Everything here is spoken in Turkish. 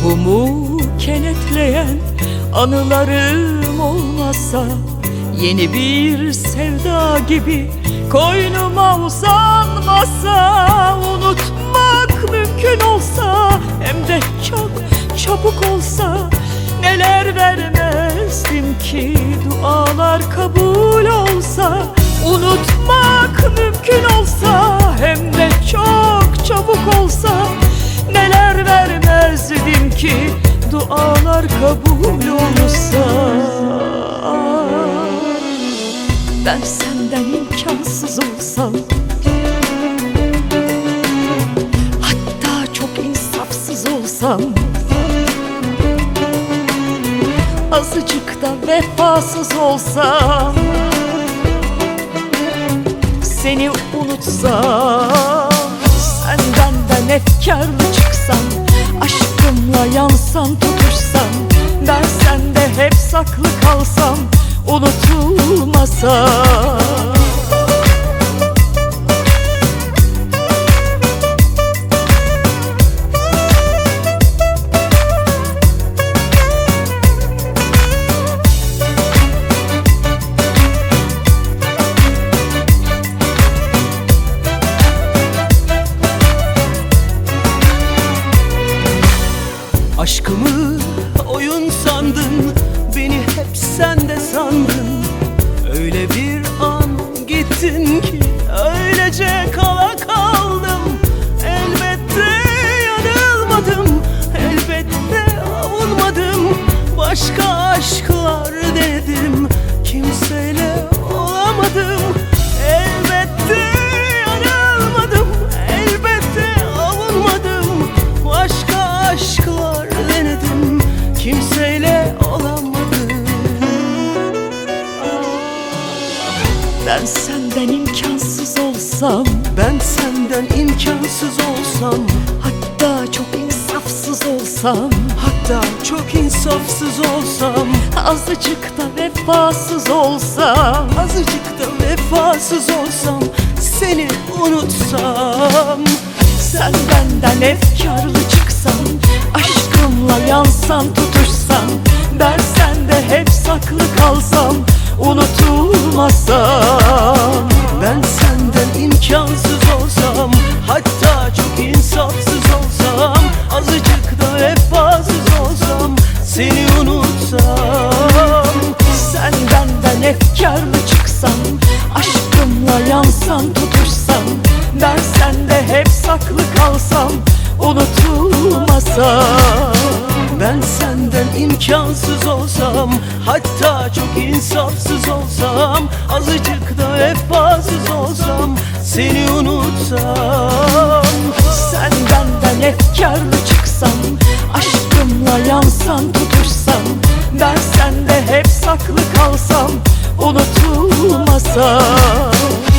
Ruhumu kenetleyen anılarım olmasa, yeni bir sevda gibi koynuma uzanmasa, unutmak mümkün olsa, hem de çok çabuk olsa, neler vermezdim ki dualar kabul olsa. Unutmak mümkün olsa, hem de çok çabuk olsa, neler vermezdim ki dualar kabul olsa. Ben senden imkansız olsam, hatta çok insafsız olsam, azıcık da vefasız olsam, seni unutsam, sen benden efkarlı çıksan, aşkımla yansan tutuşsam, ben sende hep saklı kalsam, unutulmasam. Aşkımı oyun sandın, beni hep sende sandın. Öyle bir an gittin ki öylece kala kaldım. Elbette yanılmadım, elbette avunmadım. Başka aşklar denedim, kimseyle olamadım. Elbette yanılmadım, elbette avunmadım. Başka aşklar denedim, kimseyle olamadım. Ben senden imkansız olsam, ben senden imkansız olsam, hatta çok insafsız olsam, hatta çok insafsız olsam, azıcık da vefasız olsam, azıcık da vefasız olsam, seni unutsam. sen benden efkarlı çıksan, aşkımla yansan tutuşsan, ben sende hep saklı kalsam, unutulmasam. Ben senden imkansız olsam, hatta çok insafsız olsam, azıcık da vefasız olsam, seni unutsam. Sen benden efkarlı çıksan, aşkımla yansan tutuşsan, ben sende hep saklı kalsam, unutulmasam. Ben senden imkansız olsam, hatta çok insafsız olsam, azıcık da vefasız olsam, seni unutsam. Sen benden efkarlı çıksan, aşkımla yansan tutuşsan, ben sende hep saklı kalsam, unutulmasam.